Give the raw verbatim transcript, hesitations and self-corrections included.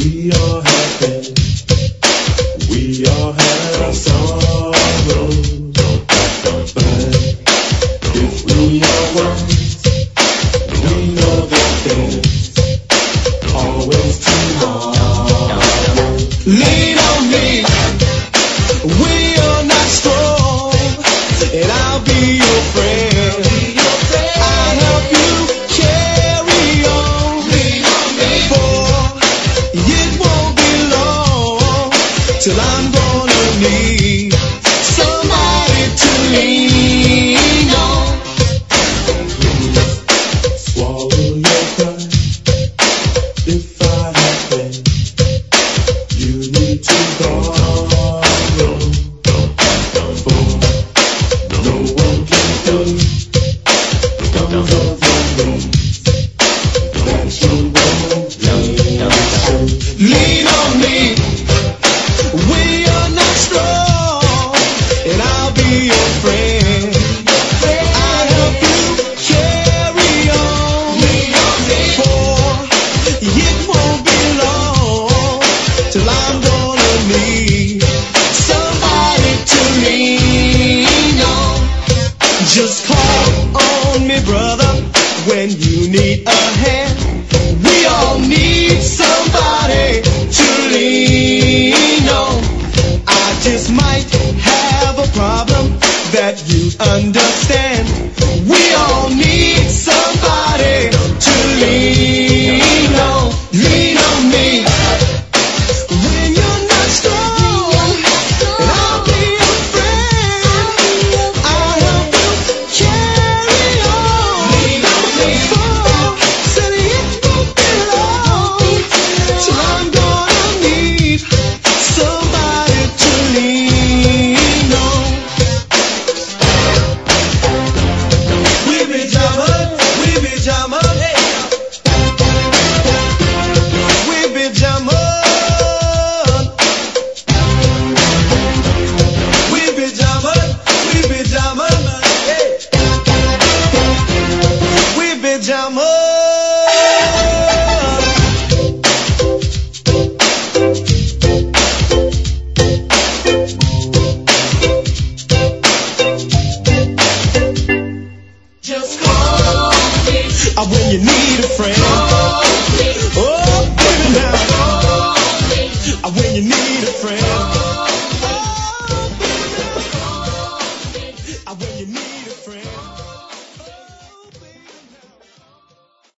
We all have pain, we all have sorrow, but if we are wise, we know that there's always tomorrow. Lean on me, we are not strong, and I'll be your friend. I'll help you carry on, for it won't be long till I'm gonna need somebody to lean on. Swallow your pride. If I have pain, you need to borrow, for no one can pay comes of the means that you won't pay. Lean